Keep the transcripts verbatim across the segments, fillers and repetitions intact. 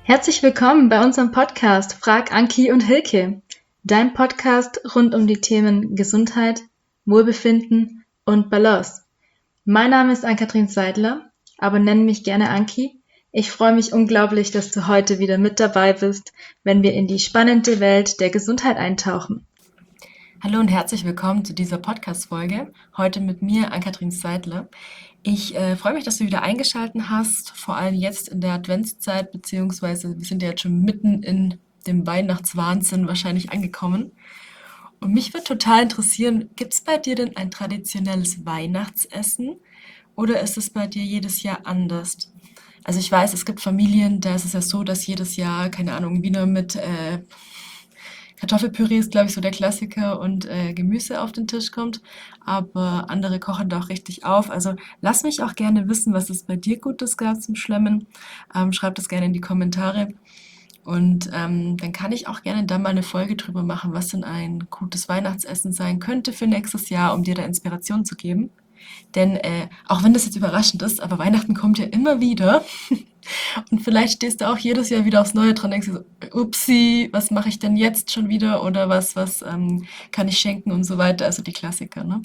Herzlich willkommen bei unserem Podcast Frag Anki und Hilke, dein Podcast rund um die Themen Gesundheit, Wohlbefinden und Balance. Mein Name ist Ann-Kathrin Seidler, aber nenn mich gerne Anki. Ich freue mich unglaublich, dass du heute wieder mit dabei bist, wenn wir in die spannende Welt der Gesundheit eintauchen. Hallo und herzlich willkommen zu dieser Podcast-Folge. Heute mit mir, Ann-Kathrin Seidler. Ich äh, freue mich, dass du wieder eingeschaltet hast, vor allem jetzt in der Adventszeit, beziehungsweise wir sind ja jetzt schon mitten in dem Weihnachtswahnsinn wahrscheinlich angekommen. Und mich würde total interessieren, gibt es bei dir denn ein traditionelles Weihnachtsessen oder ist es bei dir jedes Jahr anders? Also ich weiß, es gibt Familien, da ist es ja so, dass jedes Jahr, keine Ahnung, Wiener mit äh, Kartoffelpüree ist, glaube ich, so der Klassiker und äh, Gemüse auf den Tisch kommt. Aber andere kochen da auch richtig auf. Also lass mich auch gerne wissen, was es bei dir Gutes gab zum Schlemmen. Ähm, schreib das gerne in die Kommentare. Und ähm, dann kann ich auch gerne da mal eine Folge drüber machen, was denn ein gutes Weihnachtsessen sein könnte für nächstes Jahr, um dir da Inspiration zu geben. Denn äh, auch wenn das jetzt überraschend ist, aber Weihnachten kommt ja immer wieder. Und vielleicht stehst du auch jedes Jahr wieder aufs Neue dran, denkst du so, upsi, was mache ich denn jetzt schon wieder oder was, was ähm, kann ich schenken und so weiter, also die Klassiker, ne?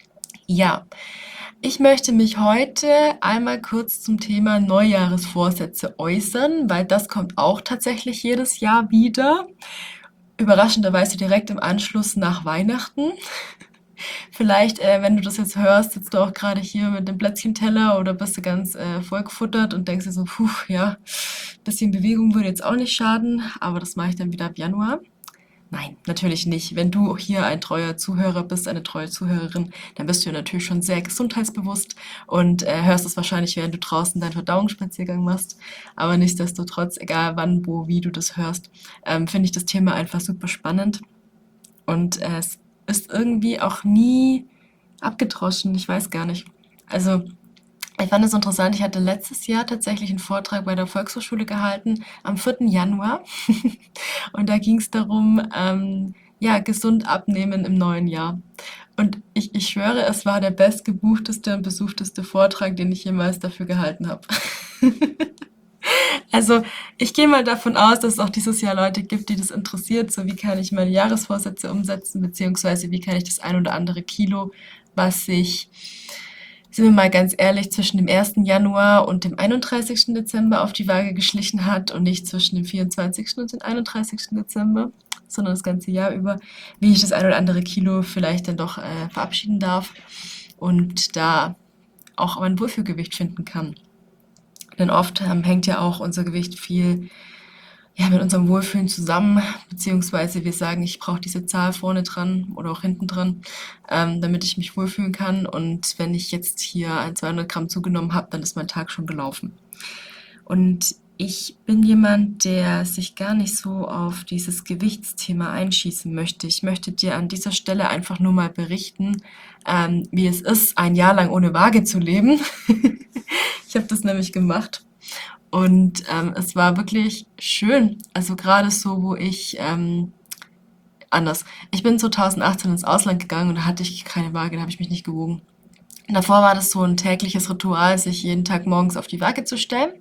Ja, ich möchte mich heute einmal kurz zum Thema Neujahresvorsätze äußern, weil das kommt auch tatsächlich jedes Jahr wieder. Überraschenderweise direkt im Anschluss nach Weihnachten. Vielleicht, äh, wenn du das jetzt hörst, sitzt du auch gerade hier mit dem Plätzchenteller oder bist du ganz äh, vollgefuttert und denkst dir so, puh, ja, bisschen Bewegung würde jetzt auch nicht schaden, aber das mache ich dann wieder ab Januar. Nein, natürlich nicht. Wenn du hier ein treuer Zuhörer bist, eine treue Zuhörerin, dann bist du ja natürlich schon sehr gesundheitsbewusst und äh, hörst es wahrscheinlich, während du draußen deinen Verdauungsspaziergang machst. Aber nichtsdestotrotz, egal wann, wo, wie du das hörst, ähm, finde ich das Thema einfach super spannend. Und äh, es ist irgendwie auch nie abgedroschen. Ich weiß gar nicht. Also, ich fand es interessant. Ich hatte letztes Jahr tatsächlich einen Vortrag bei der Volkshochschule gehalten, am vierten Januar. Und da ging es darum, ähm, ja, gesund abnehmen im neuen Jahr. Und ich, ich schwöre, es war der bestgebuchteste und besuchteste Vortrag, den ich jemals dafür gehalten habe. Also ich gehe mal davon aus, dass es auch dieses Jahr Leute gibt, die das interessiert, so wie kann ich meine Jahresvorsätze umsetzen, beziehungsweise wie kann ich das ein oder andere Kilo, was sich, sind wir mal ganz ehrlich, zwischen dem ersten Januar und dem einunddreißigsten Dezember auf die Waage geschlichen hat und nicht zwischen dem vierundzwanzigsten und dem einunddreißigsten Dezember, sondern das ganze Jahr über, wie ich das ein oder andere Kilo vielleicht dann doch äh, verabschieden darf und da auch mein Wohlfühlgewicht finden kann. Denn oft ähm, hängt ja auch unser Gewicht viel ja, mit unserem Wohlfühlen zusammen, beziehungsweise wir sagen, ich brauche diese Zahl vorne dran oder auch hinten dran, ähm, damit ich mich wohlfühlen kann. Und wenn ich jetzt hier ein zweihundert Gramm zugenommen habe, dann ist mein Tag schon gelaufen. Und ich bin jemand, der sich gar nicht so auf dieses Gewichtsthema einschießen möchte. Ich möchte dir an dieser Stelle einfach nur mal berichten, ähm, wie es ist, ein Jahr lang ohne Waage zu leben. Ich habe das nämlich gemacht und ähm, es war wirklich schön. Also gerade so, wo ich ähm, anders. Ich bin zweitausendachtzehn ins Ausland gegangen und da hatte ich keine Waage, da habe ich mich nicht gewogen. Davor war das so ein tägliches Ritual, sich jeden Tag morgens auf die Waage zu stellen.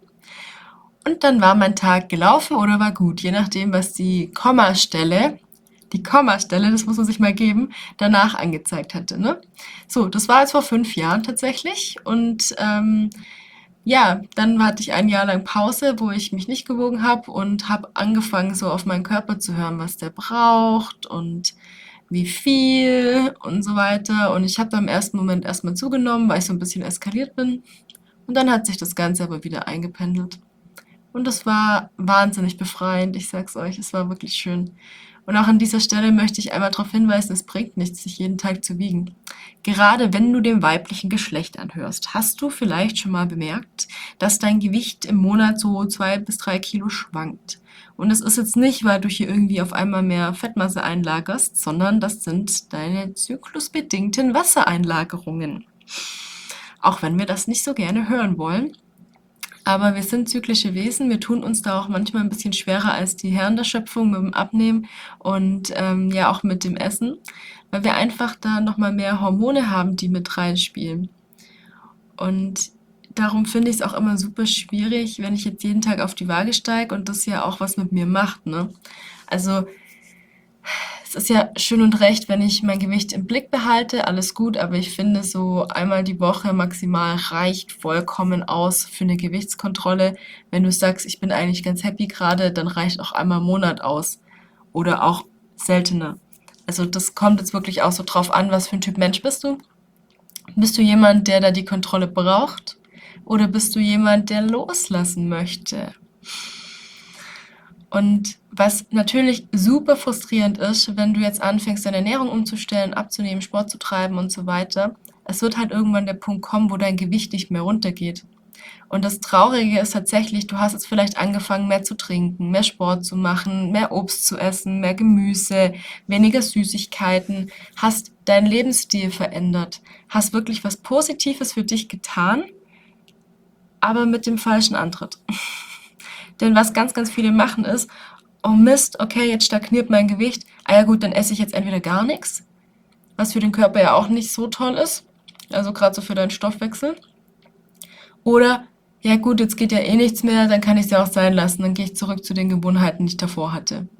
Und dann war mein Tag gelaufen oder war gut, je nachdem, was die Kommastelle, die Kommastelle, das muss man sich mal geben, danach angezeigt hatte. Ne? So, das war jetzt vor fünf Jahren tatsächlich. Und ähm, ja, dann hatte ich ein Jahr lang Pause, wo ich mich nicht gewogen habe und habe angefangen, so auf meinen Körper zu hören, was der braucht und wie viel und so weiter. Und ich habe dann im ersten Moment erstmal zugenommen, weil ich so ein bisschen eskaliert bin. Und dann hat sich das Ganze aber wieder eingependelt. Und es war wahnsinnig befreiend, ich sag's euch, es war wirklich schön. Und auch an dieser Stelle möchte ich einmal darauf hinweisen, es bringt nichts, sich jeden Tag zu wiegen. Gerade wenn du dem weiblichen Geschlecht anhörst, hast du vielleicht schon mal bemerkt, dass dein Gewicht im Monat so zwei bis drei Kilo schwankt. Und das ist jetzt nicht, weil du hier irgendwie auf einmal mehr Fettmasse einlagerst, sondern das sind deine zyklusbedingten Wassereinlagerungen. Auch wenn wir das nicht so gerne hören wollen. Aber wir sind zyklische Wesen, wir tun uns da auch manchmal ein bisschen schwerer als die Herren der Schöpfung mit dem Abnehmen und ähm, ja auch mit dem Essen, weil wir einfach da nochmal mehr Hormone haben, die mit reinspielen. Und darum finde ich es auch immer super schwierig, wenn ich jetzt jeden Tag auf die Waage steige und das ja auch was mit mir macht, ne? Also es ist ja schön und recht, wenn ich mein Gewicht im Blick behalte, alles gut, aber ich finde, so einmal die Woche maximal reicht vollkommen aus für eine Gewichtskontrolle. Wenn du sagst, ich bin eigentlich ganz happy gerade, dann reicht auch einmal im Monat aus oder auch seltener. Also das kommt jetzt wirklich auch so drauf an, was für ein Typ Mensch bist du? Bist du jemand, der da die Kontrolle braucht? Oder bist du jemand, der loslassen möchte? Und was natürlich super frustrierend ist, wenn du jetzt anfängst, deine Ernährung umzustellen, abzunehmen, Sport zu treiben und so weiter, es wird halt irgendwann der Punkt kommen, wo dein Gewicht nicht mehr runtergeht. Und das Traurige ist tatsächlich, du hast jetzt vielleicht angefangen, mehr zu trinken, mehr Sport zu machen, mehr Obst zu essen, mehr Gemüse, weniger Süßigkeiten, hast deinen Lebensstil verändert, hast wirklich was Positives für dich getan, aber mit dem falschen Antritt. Denn was ganz, ganz viele machen ist, oh Mist, okay, jetzt stagniert mein Gewicht, ah ja gut, dann esse ich jetzt entweder gar nichts, was für den Körper ja auch nicht so toll ist, also gerade so für deinen Stoffwechsel, oder ja gut, jetzt geht ja eh nichts mehr, dann kann ich es ja auch sein lassen, dann gehe ich zurück zu den Gewohnheiten, die ich davor hatte.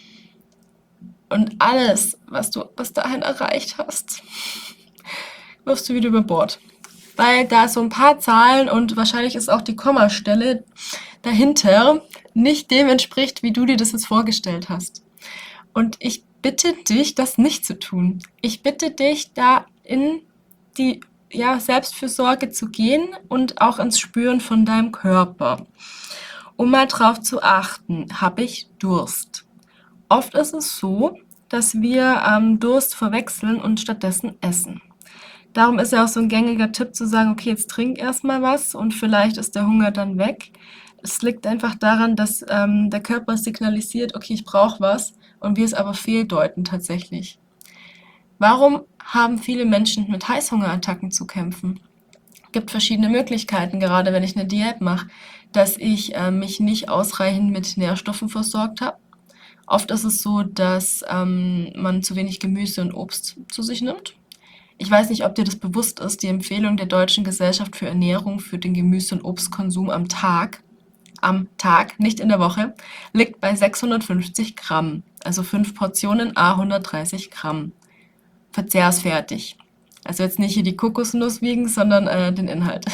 Und alles, was du bis dahin erreicht hast, wirfst du wieder über Bord. Weil da so ein paar Zahlen und wahrscheinlich ist auch die Kommastelle dahinter nicht dem entspricht, wie du dir das jetzt vorgestellt hast. Und ich bitte dich, das nicht zu tun. Ich bitte dich, da in die ja, Selbstfürsorge zu gehen und auch ins Spüren von deinem Körper. Um mal drauf zu achten, habe ich Durst? Oft ist es so, dass wir ähm, Durst verwechseln und stattdessen essen. Darum ist ja auch so ein gängiger Tipp zu sagen, okay, jetzt trink erstmal was und vielleicht ist der Hunger dann weg. Es liegt einfach daran, dass ähm, der Körper signalisiert, okay, ich brauche was und wir es aber fehldeuten tatsächlich. Warum haben viele Menschen mit Heißhungerattacken zu kämpfen? Es gibt verschiedene Möglichkeiten, gerade wenn ich eine Diät mache, dass ich äh, mich nicht ausreichend mit Nährstoffen versorgt habe. Oft ist es so, dass ähm, man zu wenig Gemüse und Obst zu sich nimmt. Ich weiß nicht, ob dir das bewusst ist, die Empfehlung der Deutschen Gesellschaft für Ernährung für den Gemüse- und Obstkonsum am Tag, am Tag, nicht in der Woche, liegt bei sechshundertfünfzig Gramm, also fünf Portionen à hundertdreißig Gramm. Verzehrsfertig. Also jetzt nicht hier die Kokosnuss wiegen, sondern äh, den Inhalt.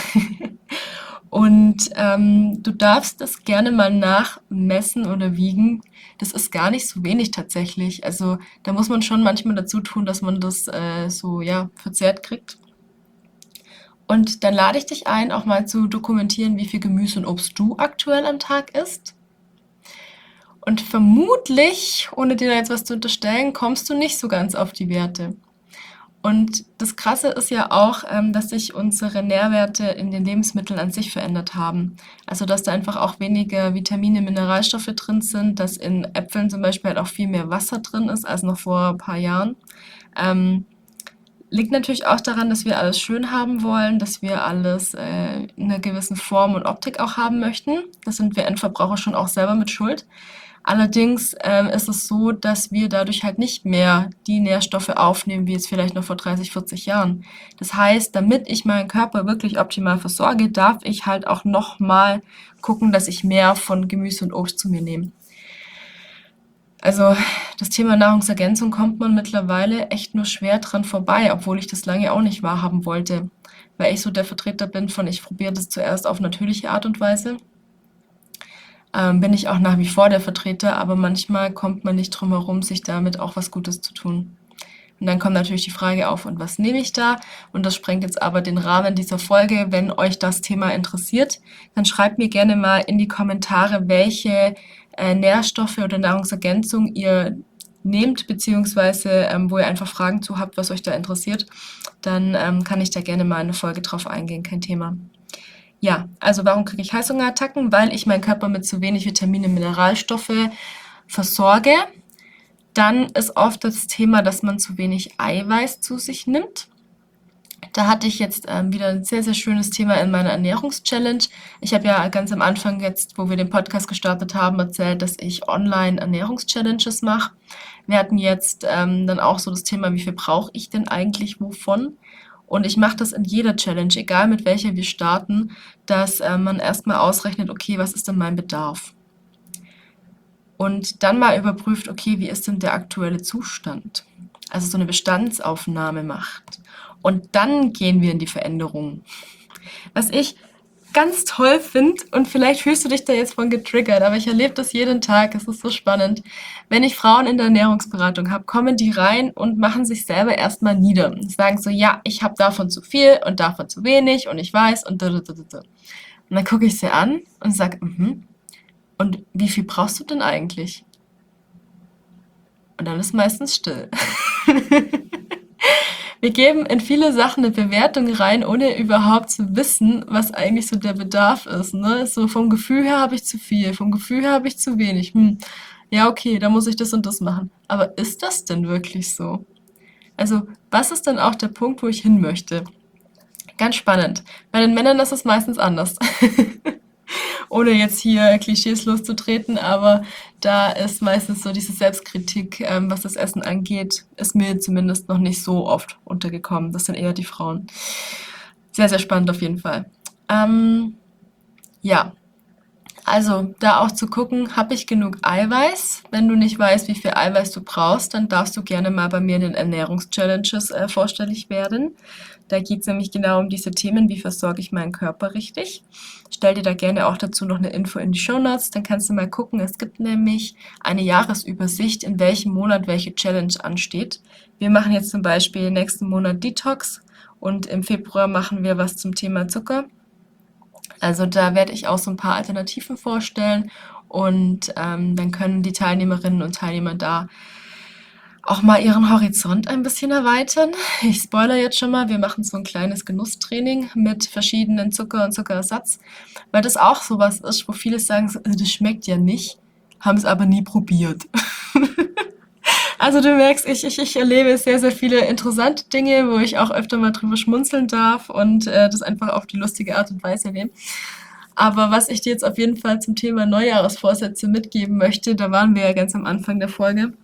Und ähm, du darfst das gerne mal nachmessen oder wiegen. Das ist gar nicht so wenig tatsächlich. Also da muss man schon manchmal dazu tun, dass man das äh, so ja verzehrt kriegt. Und dann lade ich dich ein, auch mal zu dokumentieren, wie viel Gemüse und Obst du aktuell am Tag isst. Und vermutlich, ohne dir da jetzt was zu unterstellen, kommst du nicht so ganz auf die Werte. Und das Krasse ist ja auch, ähm, dass sich unsere Nährwerte in den Lebensmitteln an sich verändert haben. Also dass da einfach auch weniger Vitamine, Mineralstoffe drin sind, dass in Äpfeln zum Beispiel halt auch viel mehr Wasser drin ist als noch vor ein paar Jahren. Ähm, liegt natürlich auch daran, dass wir alles schön haben wollen, dass wir alles äh, in einer gewissen Form und Optik auch haben möchten. Das sind wir Endverbraucher schon auch selber mit schuld. Allerdings ähm, ist es so, dass wir dadurch halt nicht mehr die Nährstoffe aufnehmen, wie jetzt vielleicht noch vor dreißig, vierzig Jahren. Das heißt, damit ich meinen Körper wirklich optimal versorge, darf ich halt auch nochmal gucken, dass ich mehr von Gemüse und Obst zu mir nehme. Also das Thema Nahrungsergänzung kommt man mittlerweile echt nur schwer dran vorbei, obwohl ich das lange auch nicht wahrhaben wollte, weil ich so der Vertreter bin von, ich probiere das zuerst auf natürliche Art und Weise. Ähm, bin ich auch nach wie vor der Vertreter, aber manchmal kommt man nicht drum herum, sich damit auch was Gutes zu tun. Und dann kommt natürlich die Frage auf, und was nehme ich da? Und das sprengt jetzt aber den Rahmen dieser Folge. Wenn euch das Thema interessiert, dann schreibt mir gerne mal in die Kommentare, welche äh, Nährstoffe oder Nahrungsergänzung ihr nehmt, beziehungsweise ähm, wo ihr einfach Fragen zu habt, was euch da interessiert. Dann ähm, kann ich da gerne mal eine Folge drauf eingehen, kein Thema. Ja, also warum kriege ich Heißhungerattacken? Weil ich meinen Körper mit zu wenig Vitamine, Mineralstoffe versorge. Dann ist oft das Thema, dass man zu wenig Eiweiß zu sich nimmt. Da hatte ich jetzt ähm, wieder ein sehr, sehr schönes Thema in meiner Ernährungschallenge. Ich habe ja ganz am Anfang jetzt, wo wir den Podcast gestartet haben, erzählt, dass ich online Ernährungschallenges mache. Wir hatten jetzt ähm, dann auch so das Thema, wie viel brauche ich denn eigentlich wovon? Und ich mache das in jeder Challenge, egal mit welcher wir starten, dass äh, man erstmal ausrechnet, okay, was ist denn mein Bedarf? Und dann mal überprüft, okay, wie ist denn der aktuelle Zustand? Also so eine Bestandsaufnahme macht. Und dann gehen wir in die Veränderung. Was ich ganz toll finde, und vielleicht fühlst du dich da jetzt von getriggert, aber ich erlebe das jeden Tag, es ist so spannend. Wenn ich Frauen in der Ernährungsberatung habe, kommen die rein und machen sich selber erstmal nieder. Und sagen so, ja, ich habe davon zu viel und davon zu wenig und ich weiß und da, da, da, da. Und dann gucke ich sie an und sage, mhm, und wie viel brauchst du denn eigentlich? Und dann ist meistens still. Wir geben in viele Sachen eine Bewertung rein, ohne überhaupt zu wissen, was eigentlich so der Bedarf ist. Ne? So vom Gefühl her habe ich zu viel, vom Gefühl her habe ich zu wenig. Hm. Ja, okay, da muss ich das und das machen. Aber ist das denn wirklich so? Also, was ist denn auch der Punkt, wo ich hin möchte? Ganz spannend. Bei den Männern ist es meistens anders. Ohne jetzt hier Klischees loszutreten, aber da ist meistens so diese Selbstkritik, ähm, was das Essen angeht, ist mir zumindest noch nicht so oft untergekommen. Das sind eher die Frauen. Sehr, sehr spannend auf jeden Fall. Ähm, ja, also da auch zu gucken, habe ich genug Eiweiß? Wenn du nicht weißt, wie viel Eiweiß du brauchst, dann darfst du gerne mal bei mir in den Ernährungschallenges äh, vorstellig werden. Da geht es nämlich genau um diese Themen, wie versorge ich meinen Körper richtig. Stell dir da gerne auch dazu noch eine Info in die Shownotes, dann kannst du mal gucken. Es gibt nämlich eine Jahresübersicht, in welchem Monat welche Challenge ansteht. Wir machen jetzt zum Beispiel nächsten Monat Detox und im Februar machen wir was zum Thema Zucker. Also da werde ich auch so ein paar Alternativen vorstellen und ähm, dann können die Teilnehmerinnen und Teilnehmer da auch mal ihren Horizont ein bisschen erweitern. Ich spoilere jetzt schon mal, wir machen so ein kleines Genusstraining mit verschiedenen Zucker und Zuckerersatz, weil das auch sowas ist, wo viele sagen, so, "Äh, das schmeckt ja nicht, haben es aber nie probiert." Also du merkst, ich, ich, ich erlebe sehr, sehr viele interessante Dinge, wo ich auch öfter mal drüber schmunzeln darf und äh, das einfach auf die lustige Art und Weise nehme. Aber was ich dir jetzt auf jeden Fall zum Thema Neujahresvorsätze mitgeben möchte, da waren wir ja ganz am Anfang der Folge.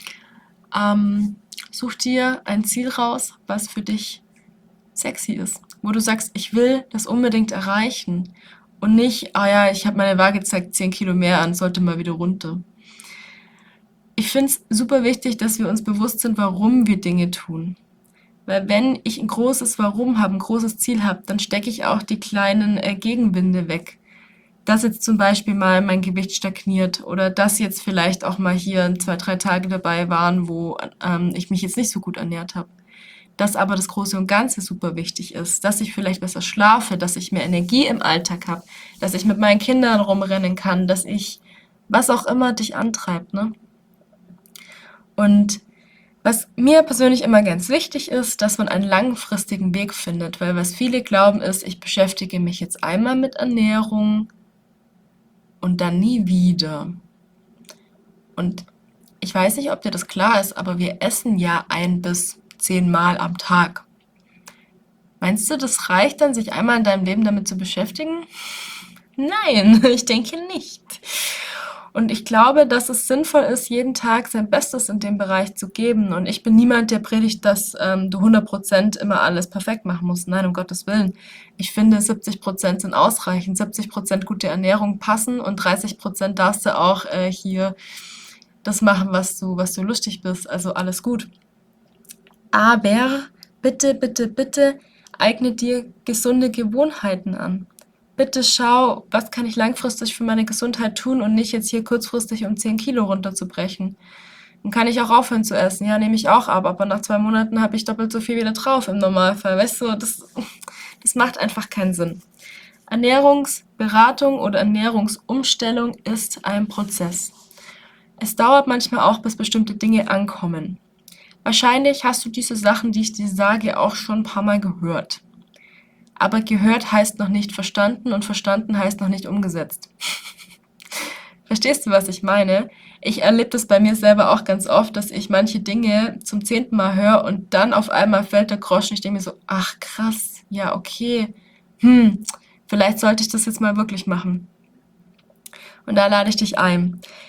Ähm, such dir ein Ziel raus, was für dich sexy ist, wo du sagst, ich will das unbedingt erreichen und nicht, ah ja, ich habe meine Waage gezeigt, zehn Kilo mehr an, sollte mal wieder runter. Ich finde es super wichtig, dass wir uns bewusst sind, warum wir Dinge tun. Weil wenn ich ein großes Warum habe, ein großes Ziel habe, dann stecke ich auch die kleinen äh, Gegenwinde weg. Dass jetzt zum Beispiel mal mein Gewicht stagniert oder dass jetzt vielleicht auch mal hier zwei, drei Tage dabei waren, wo ähm, ich mich jetzt nicht so gut ernährt habe. Dass aber das Große und Ganze super wichtig ist, dass ich vielleicht besser schlafe, dass ich mehr Energie im Alltag habe, dass ich mit meinen Kindern rumrennen kann, dass ich, was auch immer dich antreibt, ne? Und was mir persönlich immer ganz wichtig ist, dass man einen langfristigen Weg findet, weil was viele glauben ist, ich beschäftige mich jetzt einmal mit Ernährung und dann nie wieder. Und ich weiß nicht, ob dir das klar ist, aber wir essen ja ein bis zehn Mal am Tag. Meinst du, das reicht dann, sich einmal in deinem Leben damit zu beschäftigen? Nein, ich denke nicht. Und ich glaube, dass es sinnvoll ist, jeden Tag sein Bestes in dem Bereich zu geben. Und ich bin niemand, der predigt, dass ähm, du hundert Prozent immer alles perfekt machen musst. Nein, um Gottes Willen. Ich finde, siebzig Prozent sind ausreichend. siebzig Prozent gute Ernährung passen und dreißig Prozent darfst du auch äh, hier das machen, was du, was du lustig bist. Also alles gut. Aber bitte, bitte, bitte eigne dir gesunde Gewohnheiten an. Bitte schau, was kann ich langfristig für meine Gesundheit tun und nicht jetzt hier kurzfristig um zehn Kilo runterzubrechen. Dann kann ich auch aufhören zu essen. Ja, nehme ich auch ab, aber nach zwei Monaten habe ich doppelt so viel wieder drauf im Normalfall. Weißt du, das, das macht einfach keinen Sinn. Ernährungsberatung oder Ernährungsumstellung ist ein Prozess. Es dauert manchmal auch, bis bestimmte Dinge ankommen. Wahrscheinlich hast du diese Sachen, die ich dir sage, auch schon ein paar Mal gehört. Aber gehört heißt noch nicht verstanden und verstanden heißt noch nicht umgesetzt. Verstehst du, was ich meine? Ich erlebe das bei mir selber auch ganz oft, dass ich manche Dinge zum zehnten Mal höre und dann auf einmal fällt der Groschen. Ich denke mir so, ach krass, ja okay, hm, vielleicht sollte ich das jetzt mal wirklich machen. Und da lade ich dich ein.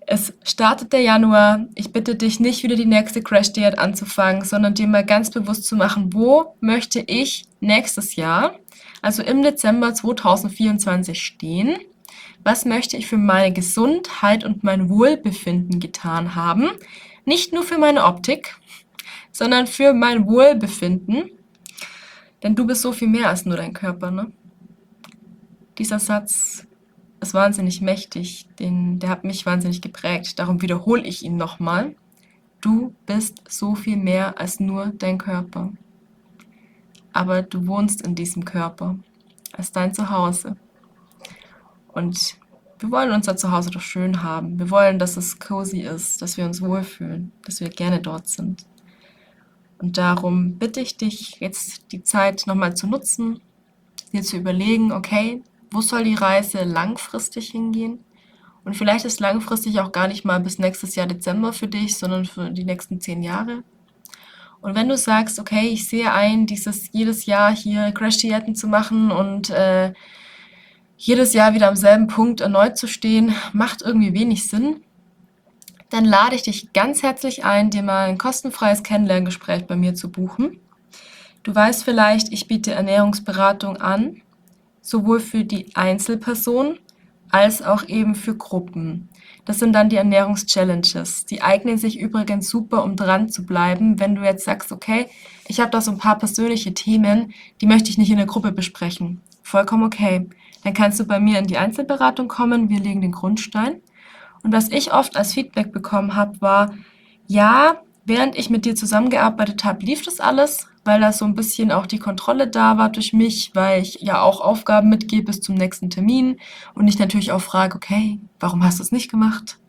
Es startet der Januar. Ich bitte dich nicht wieder die nächste Crash-Diät anzufangen, sondern dir mal ganz bewusst zu machen, wo möchte ich nächstes Jahr, also im Dezember zweitausendvierundzwanzig stehen? Was möchte ich für meine Gesundheit und mein Wohlbefinden getan haben? Nicht nur für meine Optik, sondern für mein Wohlbefinden. Denn du bist so viel mehr als nur dein Körper, ne? Dieser Satz ist wahnsinnig mächtig, den, der hat mich wahnsinnig geprägt. Darum wiederhole ich ihn nochmal. Du bist so viel mehr als nur dein Körper. Aber du wohnst in diesem Körper, als dein Zuhause. Und wir wollen unser Zuhause doch schön haben. Wir wollen, dass es cozy ist, dass wir uns wohlfühlen, dass wir gerne dort sind. Und darum bitte ich dich, jetzt die Zeit nochmal zu nutzen, dir zu überlegen, okay, wo soll die Reise langfristig hingehen? Und vielleicht ist langfristig auch gar nicht mal bis nächstes Jahr Dezember für dich, sondern für die nächsten zehn Jahre. Und wenn du sagst, okay, ich sehe ein, dieses jedes Jahr hier Crash-Diäten zu machen und äh, jedes Jahr wieder am selben Punkt erneut zu stehen, macht irgendwie wenig Sinn, dann lade ich dich ganz herzlich ein, dir mal ein kostenfreies Kennenlerngespräch bei mir zu buchen. Du weißt vielleicht, ich biete Ernährungsberatung an, sowohl für die Einzelperson als auch eben für Gruppen. Das sind dann die Ernährungs-Challenges. Die eignen sich übrigens super, um dran zu bleiben, wenn du jetzt sagst, okay, ich habe da so ein paar persönliche Themen, die möchte ich nicht in der Gruppe besprechen. Vollkommen okay. Dann kannst du bei mir in die Einzelberatung kommen, wir legen den Grundstein. Und was ich oft als Feedback bekommen habe, war, ja, während ich mit dir zusammengearbeitet habe, lief das alles, weil da so ein bisschen auch die Kontrolle da war durch mich, weil ich ja auch Aufgaben mitgebe bis zum nächsten Termin und ich natürlich auch frage, okay, warum hast du es nicht gemacht?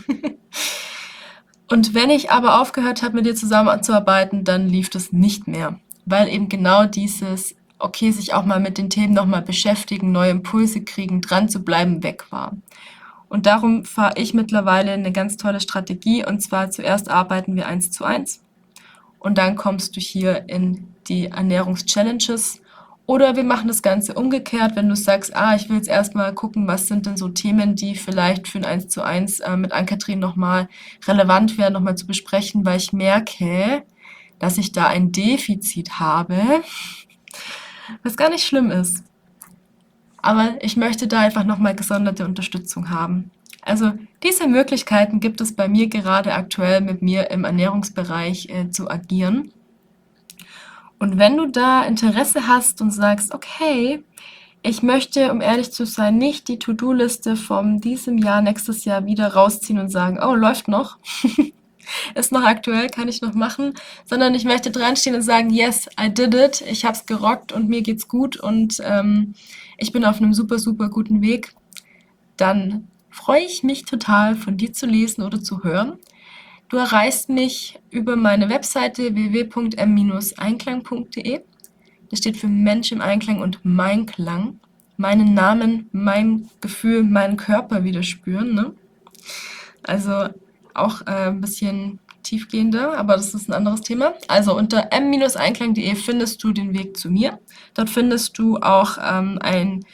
Und wenn ich aber aufgehört habe, mit dir zusammenzuarbeiten, dann lief das nicht mehr, weil eben genau dieses, okay, sich auch mal mit den Themen nochmal beschäftigen, neue Impulse kriegen, dran zu bleiben, weg war. Und darum fahre ich mittlerweile eine ganz tolle Strategie, und zwar zuerst arbeiten wir eins zu eins und dann kommst du hier in die Ernährungs-Challenges. Oder wir machen das Ganze umgekehrt, wenn du sagst, ah, ich will jetzt erstmal gucken, was sind denn so Themen, die vielleicht für ein eins zu eins äh, mit Ann-Kathrin nochmal relevant wären, nochmal zu besprechen, weil ich merke, dass ich da ein Defizit habe, was gar nicht schlimm ist. Aber ich möchte da einfach nochmal gesonderte Unterstützung haben. Also diese Möglichkeiten gibt es bei mir gerade aktuell, mit mir im Ernährungsbereich äh, zu agieren. Und wenn du da Interesse hast und sagst, okay, ich möchte, um ehrlich zu sein, nicht die To-Do-Liste von diesem Jahr, nächstes Jahr wieder rausziehen und sagen, oh, läuft noch, ist noch aktuell, kann ich noch machen, sondern ich möchte dran stehen und sagen, yes, I did it, ich hab's gerockt und mir geht's gut und ähm, ich bin auf einem super, super guten Weg, dann freue ich mich total, von dir zu lesen oder zu hören. Du erreichst mich über meine Webseite w w w punkt m Bindestrich einklang punkt de. Das steht für Mensch im Einklang und mein Klang. Meinen Namen, mein Gefühl, meinen Körper wieder spüren. Ne? Also auch äh, ein bisschen tiefgehender, aber das ist ein anderes Thema. Also unter m Bindestrich einklang punkt de findest du den Weg zu mir. Dort findest du auch ähm, ein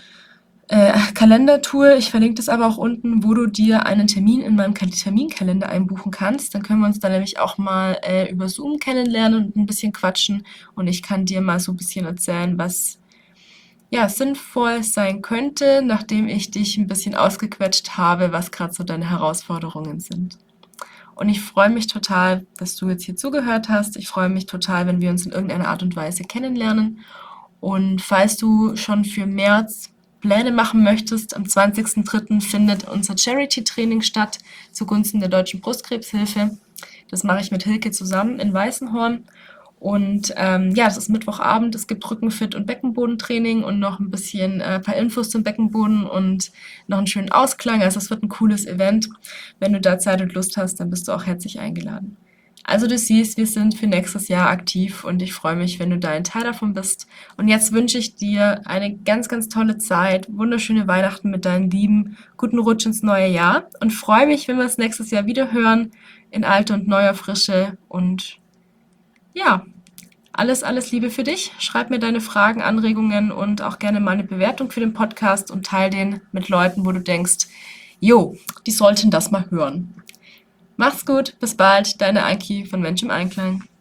äh, Kalendertool, ich verlinke das aber auch unten, wo du dir einen Termin in meinem Terminkalender einbuchen kannst. Dann können wir uns dann nämlich auch mal äh, über Zoom kennenlernen und ein bisschen quatschen und ich kann dir mal so ein bisschen erzählen, was ja sinnvoll sein könnte, nachdem ich dich ein bisschen ausgequetscht habe, was gerade so deine Herausforderungen sind. Und ich freue mich total, dass du jetzt hier zugehört hast. Ich freue mich total, wenn wir uns in irgendeiner Art und Weise kennenlernen. Und falls du schon für März Pläne machen möchtest, am zwanzigsten dritten findet unser Charity-Training statt zugunsten der Deutschen Brustkrebshilfe. Das mache ich mit Hilke zusammen in Weißenhorn. Und ähm, ja, das ist Mittwochabend. Es gibt Rückenfit- und Beckenbodentraining und noch ein bisschen äh, paar Infos zum Beckenboden und noch einen schönen Ausklang. Also es wird ein cooles Event. Wenn du da Zeit und Lust hast, dann bist du auch herzlich eingeladen. Also du siehst, wir sind für nächstes Jahr aktiv und ich freue mich, wenn du da ein Teil davon bist. Und jetzt wünsche ich dir eine ganz, ganz tolle Zeit, wunderschöne Weihnachten mit deinen Lieben, guten Rutsch ins neue Jahr und freue mich, wenn wir es nächstes Jahr wieder hören, in alter und neuer Frische. Und ja, alles, alles Liebe für dich. Schreib mir deine Fragen, Anregungen und auch gerne mal eine Bewertung für den Podcast und teile den mit Leuten, wo du denkst, Jo, die sollten das mal hören. Mach's gut, bis bald, deine Anki von Mensch im Einklang.